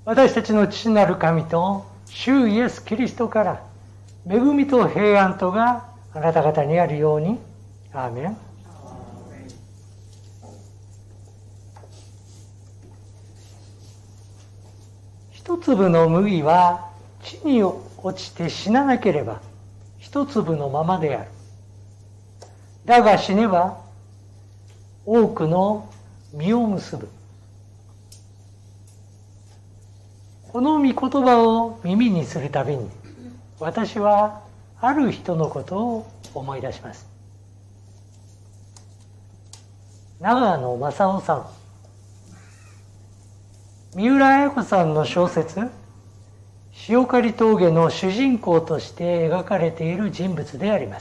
私たちの父なる神と主イエス・キリストから恵みと平安とがあなた方にあるように。アーメン。一粒の麦は地に落ちて死ななければ一粒のままである。だが死ねば多くの実を結ぶ。この御言葉を耳にするたびに私はある人のことを思い出します。長野正夫さん。三浦綾子さんの小説塩刈峠の主人公として描かれている人物であります。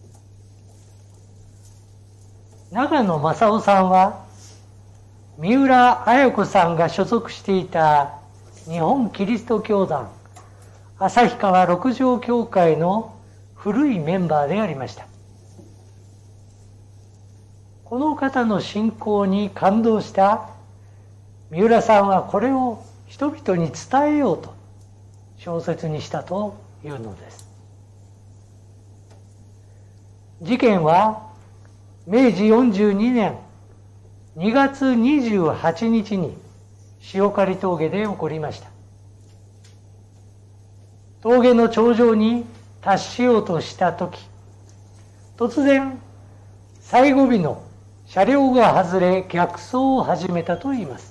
長野正夫さんは三浦綾子さんが所属していた日本キリスト教団旭川六条教会の古いメンバーでありました。この方の信仰に感動した三浦さんはこれを人々に伝えようと小説にしたというのです。事件は明治42年2月28日に塩刈峠で起こりました。峠の頂上に達しようとしたとき、突然最後尾の車両が外れ逆走を始めたといいます。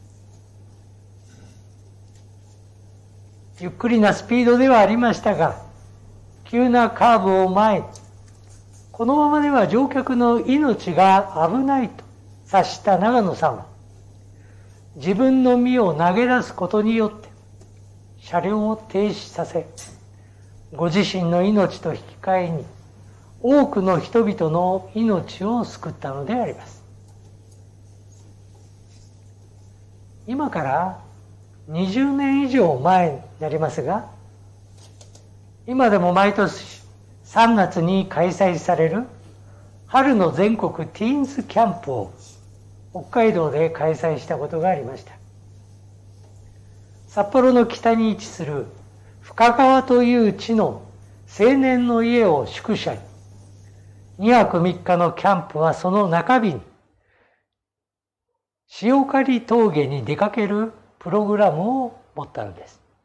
ゆっくりなスピードではありましたが、急なカーブを前に、このままでは乗客の命が危ないと察した長野さんは、自分の身を投げ出すことによって車両を停止させ、ご自身の命と引き換えに多くの人々の命を救ったのであります。今から20年以上前になりますが、今でも毎年3月に開催される春の全国ティーンズキャンプを北海道で開催したことがありました。札幌の北に位置する深川という地の青年の家を宿舎に、2泊3日のキャンプはその中日に塩刈峠に出かけるプログラムを持ったのです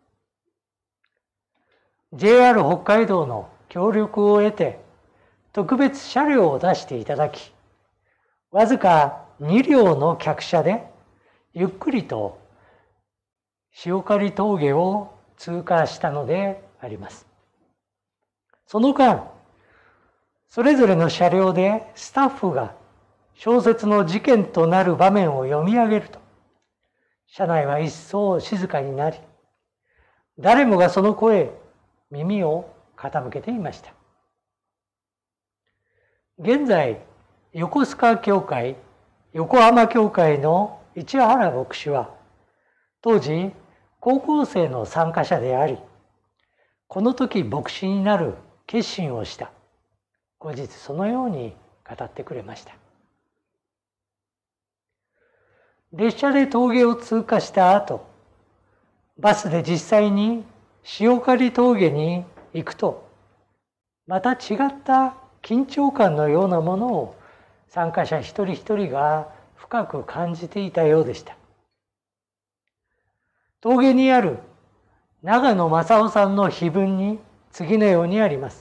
。JR 北海道の協力を得て特別車両を出していただき、わずか2両の客車でゆっくりと塩刈峠を通過したのであります。その間、それぞれの車両でスタッフが小説の事件となる場面を読み上げると、車内は一層静かになり、誰もがその声へ耳を傾けていました。現在、横須賀教会、横浜教会の市原牧師は、当時高校生の参加者であり、この時牧師になる決心をした。後日そのように語ってくれました。列車で峠を通過した後、バスで実際に塩刈峠に行くと、また違った緊張感のようなものを参加者一人一人が深く感じていたようでした。峠にある長野正夫さんの碑文に次のようにあります。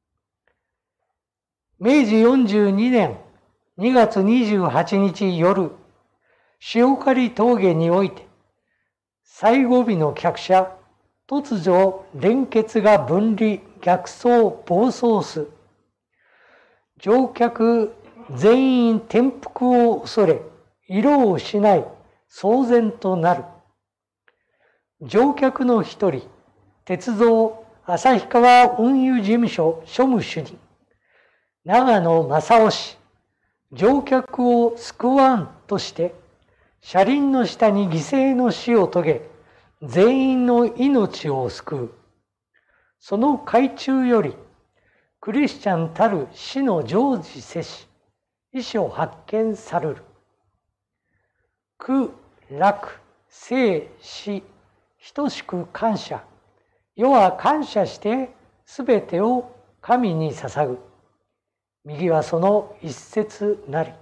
明治42年2月28日夜、塩刈峠において、最後尾の客車、突如連結が分離、逆走、暴走す。乗客全員転覆を恐れ、色を失い、騒然となる。乗客の一人、鉄道旭川運輸事務所庶務主任、長野正夫氏、乗客を救わんとして、車輪の下に犠牲の死を遂げ、全員の命を救う。その海中より、クリスチャンたる死の常時せし、遺書発見さるる。苦楽生死等しく感謝。世は感謝してすべてを神に捧ぐ。右はその一節なり。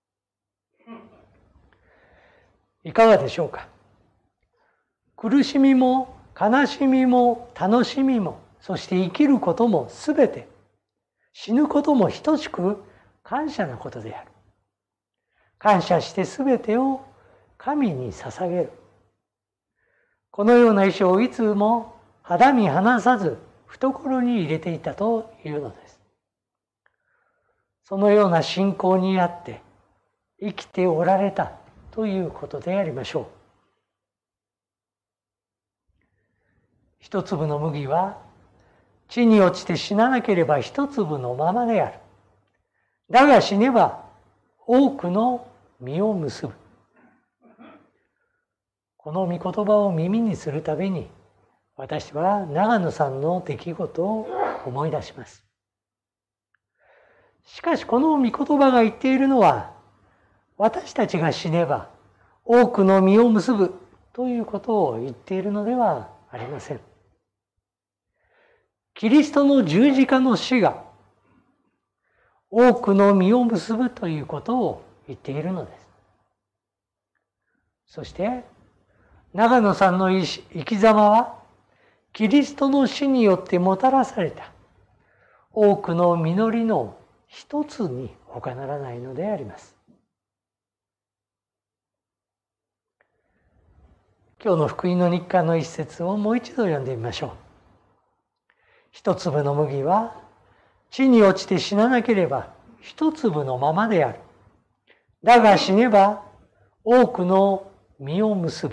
いかがでしょうか。苦しみも悲しみも楽しみも、そして生きることもすべて、死ぬことも等しく感謝なことである。感謝してすべてを神に捧げる。このような意志をいつも肌身離さず懐に入れていたというのです。そのような信仰にあって生きておられたということでありましょう。一粒の麦は地に落ちて死ななければ一粒のままである。だが死ねば多くの実を結ぶ。この御言葉を耳にするたびに、私は長野さんの出来事を思い出します。しかしこの御言葉が言っているのは、私たちが死ねば多くの実を結ぶということを言っているのではありません。キリストの十字架の死が多くの実を結ぶということを言っているのです。そして長野さんの生き様はキリストの死によってもたらされた多くの実りの一つに他ならないのであります。今日の福音の日課の一節をもう一度読んでみましょう。一粒の麦は地に落ちて死ななければ一粒のままである。だが死ねば多くの実を結ぶ。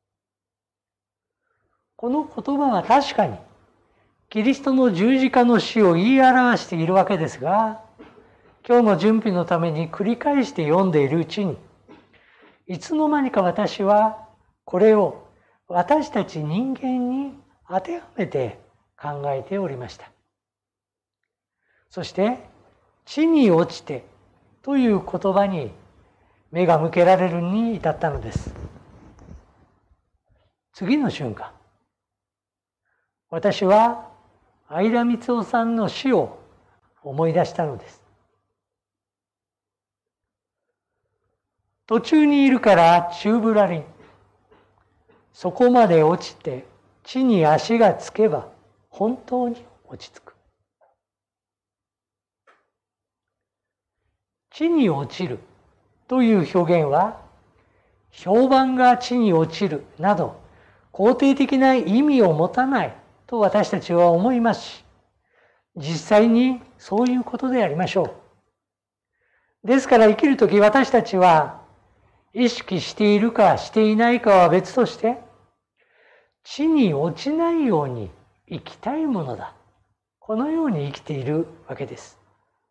この言葉は確かにキリストの十字架の死を言い表しているわけですが、今日の準備のために繰り返して読んでいるうちに、いつの間にか私はこれを私たち人間に当てはめて考えておりました。そして地に落ちてという言葉に目が向けられるに至ったのです。次の瞬間、私は相田光夫さんの死を思い出したのです。途中にいるから宙ぶらりん。そこまで落ちて地に足がつけば本当に落ち着く。地に落ちるという表現は、評判が地に落ちるなど肯定的な意味を持たないと私たちは思いますし、実際にそういうことでありましょう。ですから生きるとき私たちは意識しているかしていないかは別として、地に落ちないように生きたいものだ。このように生きているわけです。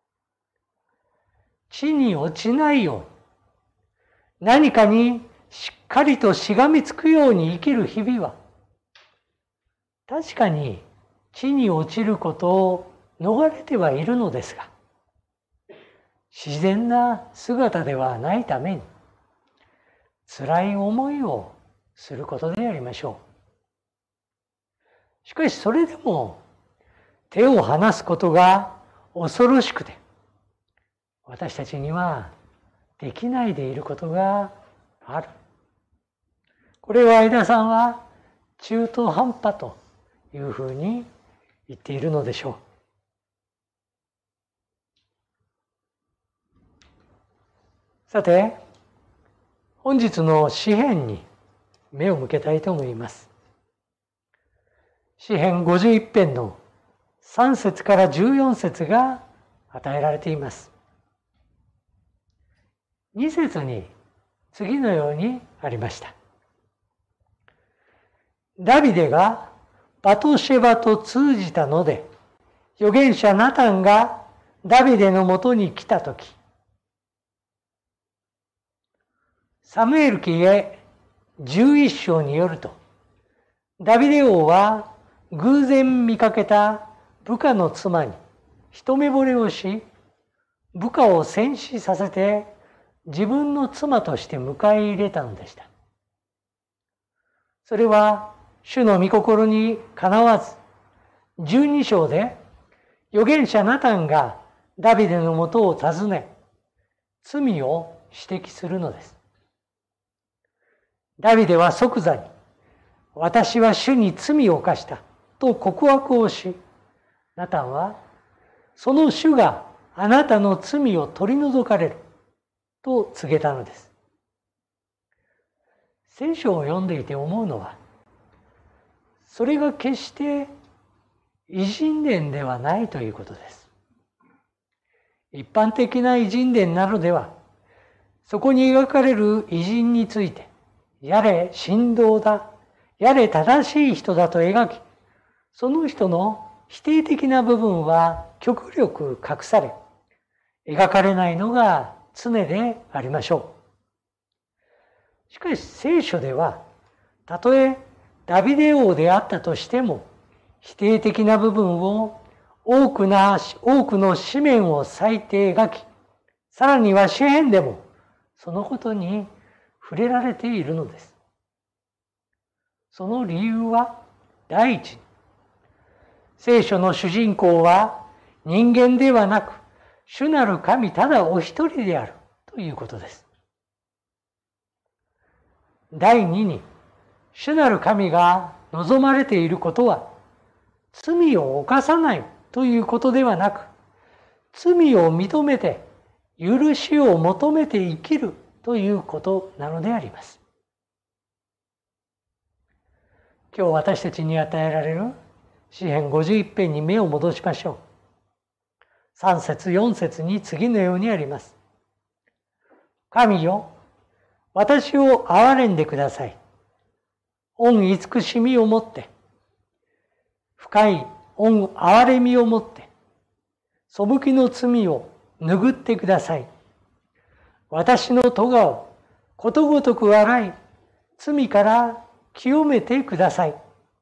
地に落ちないように、何かにしっかりとしがみつくように生きる日々は、確かに地に落ちることを逃れてはいるのですが、自然な姿ではないために、辛い思いをすることでありましょう。しかしそれでも手を離すことが恐ろしくて、私たちにはできないでいることがある。これを相田さんは中途半端というふうに言っているのでしょう。さて、本日の詩編に目を向けたいと思います。詩編51編の3節から14節が与えられています。2節に次のようにありました。ダビデがバトシェバと通じたので、預言者ナタンがダビデのもとに来たとき、サムエル記へ11章によると、ダビデ王は偶然見かけた部下の妻に一目惚れをし、部下を戦死させて自分の妻として迎え入れたのでした。 それは主の御心にかなわず、12章で預言者ナタンがダビデのもとを訪ね、罪を指摘するのです。ダビデは即座に、私は主に罪を犯したと告白をし、ナタンは、その主があなたの罪を取り除かれると告げたのです。聖書を読んでいて思うのは、それが決して偉人伝ではないということです。一般的な偉人伝などでは、そこに描かれる偉人について、やれ神道だ、やれ正しい人だと描き、その人の否定的な部分は極力隠され、描かれないのが常でありましょう。しかし聖書では、たとえダビデ王であったとしても、否定的な部分を多くの紙面を割いて描き、さらには詩編でもそのことに触れられているのです。その理由は第一に、聖書の主人公は人間ではなく、主なる神ただお一人であるということです。第二に、主なる神が望まれていることは、罪を犯さないということではなく、罪を認めて許しを求めて生きるということなのであります。今日私たちに与えられる詩編51編に目を戻しましょう。3節4節に次のようにあります。神よ、私を憐れんでください。御慈しみをもって、深い御憐れみをもって、背きの罪を拭ってください。私の咎をことごとく洗い、罪から清めてください。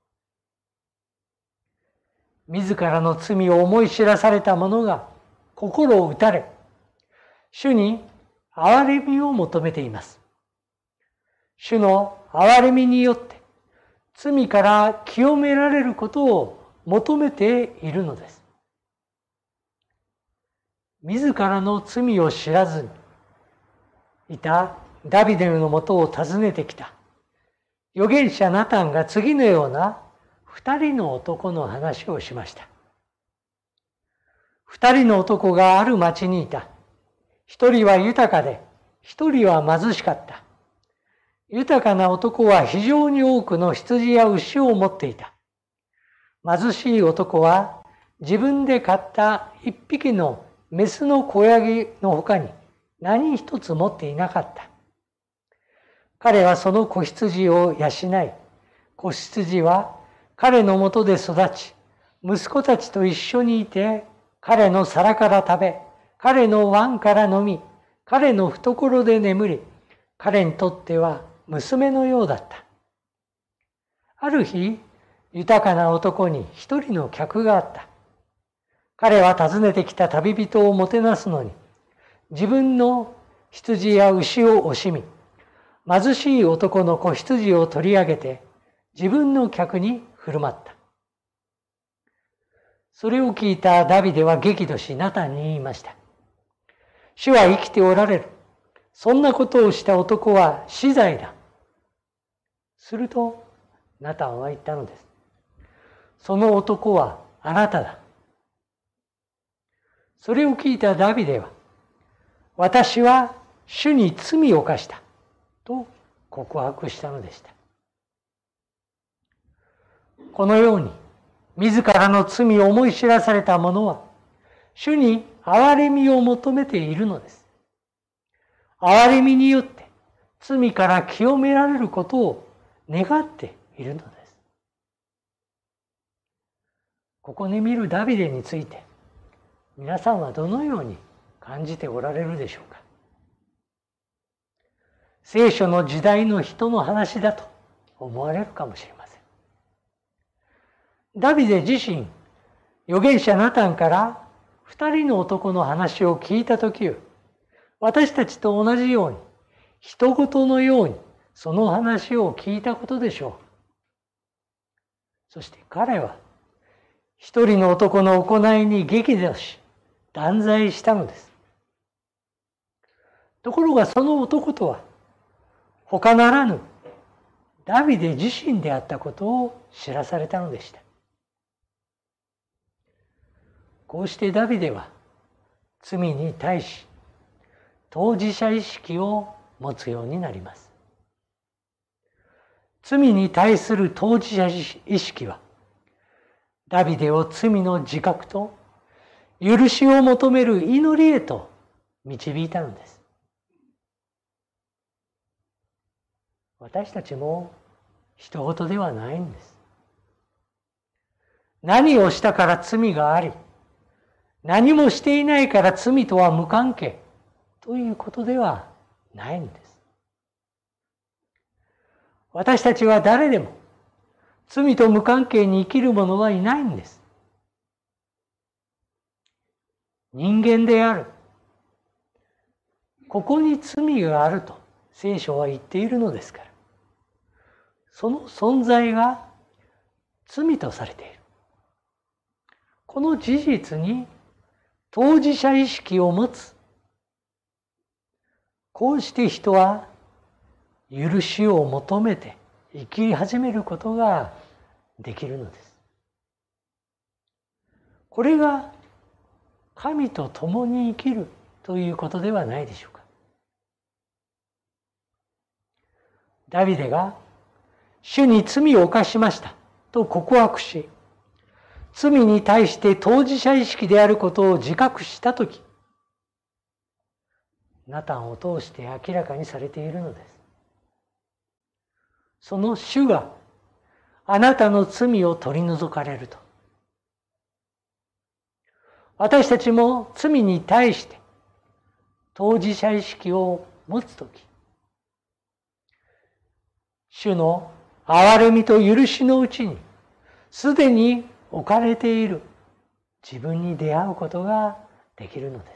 自らの罪を思い知らされた者が心を打たれ、主に憐れみを求めています。主の憐れみによって罪から清められることを求めているのです。自らの罪を知らずにいたダビデのもとを訪ねてきた預言者ナタンが次のような二人の男の話をしました。二人の男がある町にいた。一人は豊かで、一人は貧しかった。豊かな男は非常に多くの羊や牛を持っていた。貧しい男は自分で飼った一匹のメスの子ヤギの他に何一つ持っていなかった。彼はその子羊を養い、子羊は彼のもとで育ち、息子たちと一緒にいて、彼の皿から食べ、彼の碗から飲み、彼の懐で眠り、彼にとっては娘のようだった。ある日、豊かな男に一人の客があった。彼は訪ねてきた旅人をもてなすのに、自分の羊や牛を惜しみ、貧しい男の子羊を取り上げて、自分の客に振る舞った。それを聞いたダビデは激怒し、ナタンに言いました。主は生きておられる。そんなことをした男は死罪だ。すると、ナタンは言ったのです。その男はあなただ。それを聞いたダビデは、私は主に罪を犯した。と告白したのでした。このように、自らの罪を思い知らされた者は、主に憐れみを求めているのです。憐れみによって罪から清められることを願っているのです。ここに見るダビデについて、皆さんはどのように感じておられるでしょうか。聖書の時代の人の話だと思われるかもしれません。ダビデ自身、預言者ナタンから二人の男の話を聞いたとき、私たちと同じように、人事のようにその話を聞いたことでしょそして彼は一人の男の行いに激怒し断罪したのです。ところがその男とは他ならぬダビデ自身であったことを知らされたのでした。こうしてダビデは罪に対し当事者意識を持つようになります。罪に対する当事者意識はダビデを罪の自覚と許しを求める祈りへと導いたのです。私たちも人事ではないんです。何をしたから罪があり、何もしていないから罪とは無関係ということではないんです。私たちは誰でも罪と無関係に生きる者はいないんです。人間である。ここに罪があると聖書は言っているのですから。その存在が罪とされている。この事実に当事者意識を持つ。こうして人は許しを求めて生き始めることができるのです。これが神と共に生きるということではないでしょうか。ダビデが主に罪を犯しましたと告白し、罪に対して当事者意識であることを自覚したとき、ナタンを通して明らかにされているのです。その主があなたの罪を取り除かれると。私たちも罪に対して当事者意識を持つとき、主の憐れみと許しのうちにすでに置かれている自分に出会うことができるのです。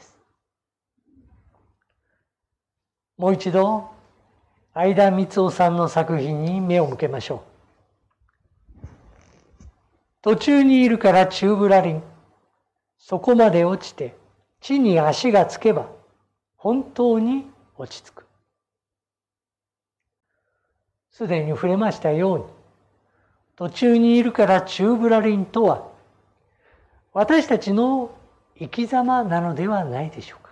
もう一度相田光夫さんの作品に目を向けましょう。途中にいるから宙ぶらりん、そこまで落ちて地に足がつけば本当に落ち着く。すでに触れましたように、途中にいるから宙ぶらりんとは私たちの生き様なのではないでしょうか。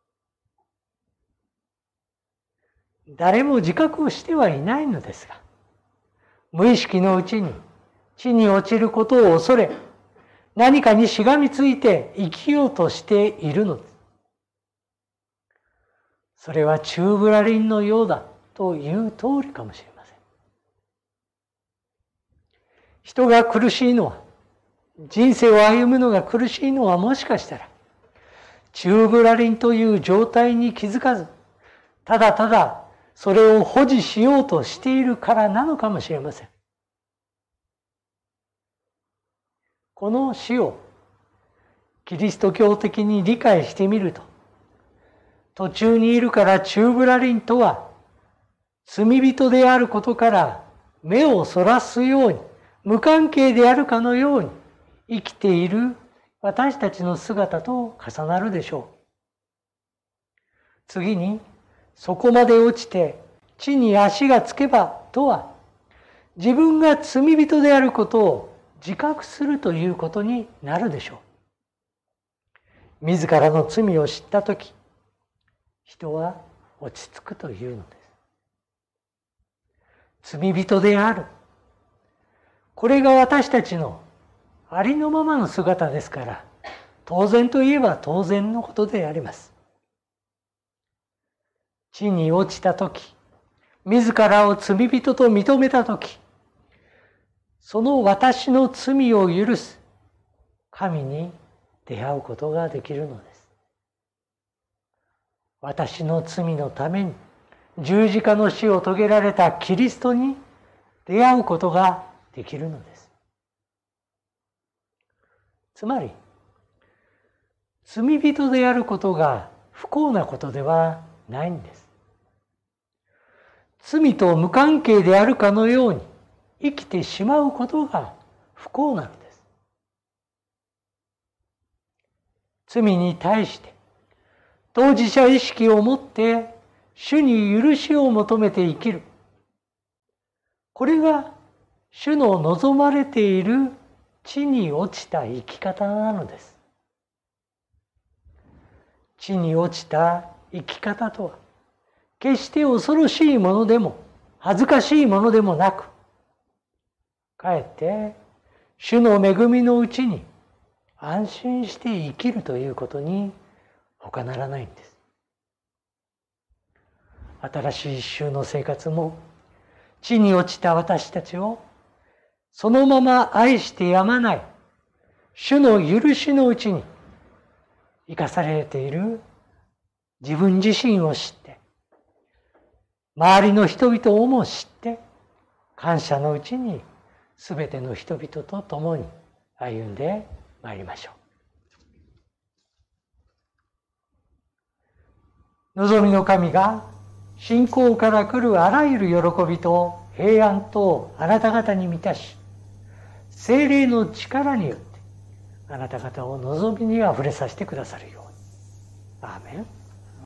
誰も自覚をしてはいないのですが、無意識のうちに地に落ちることを恐れ、何かにしがみついて生きようとしているのです。それは宙ぶらりんのようだという通りかもしれません。人が苦しいのは、人生を歩むのが苦しいのはもしかしたら、宙ぶらりんという状態に気づかず、ただただそれを保持しようとしているからなのかもしれません。この死をキリスト教的に理解してみると、途中にいるから宙ぶらりんとは、罪人であることから目をそらすように、無関係であるかのように生きている私たちの姿と重なるでしょう。次に、そこまで落ちて地に足がつけばとは、自分が罪人であることを自覚するということになるでしょう。自らの罪を知ったとき、人は落ち着くというのです。罪人である。これが私たちのありのままの姿ですから、当然といえば当然のことであります。地に落ちたとき、自らを罪人と認めたとき、その私の罪を許す神に出会うことができるのです。私の罪のために十字架の死を遂げられたキリストに出会うことができるのです。つまり、罪人であることが不幸なことではないんです。罪と無関係であるかのように生きてしまうことが不不幸なのです。罪に対して当事者意識を持って主に許しを求めて生きる。これが主の望まれている地に落ちた生き方なのです。地に落ちた生き方とは、決して恐ろしいものでも恥ずかしいものでもなく、かえって主の恵みのうちに安心して生きるということに他ならないんです。新しい主の生活も、地に落ちた私たちをそのまま愛してやまない主の許しのうちに生かされている自分自身を知って、周りの人々をも知って、感謝のうちにすべての人々と共に歩んでまいりましょう。望みの神が信仰から来るあらゆる喜びと平安とあなた方に満たし、聖霊の力によってあなた方を望みにあふれさせてくださるように。アーメン。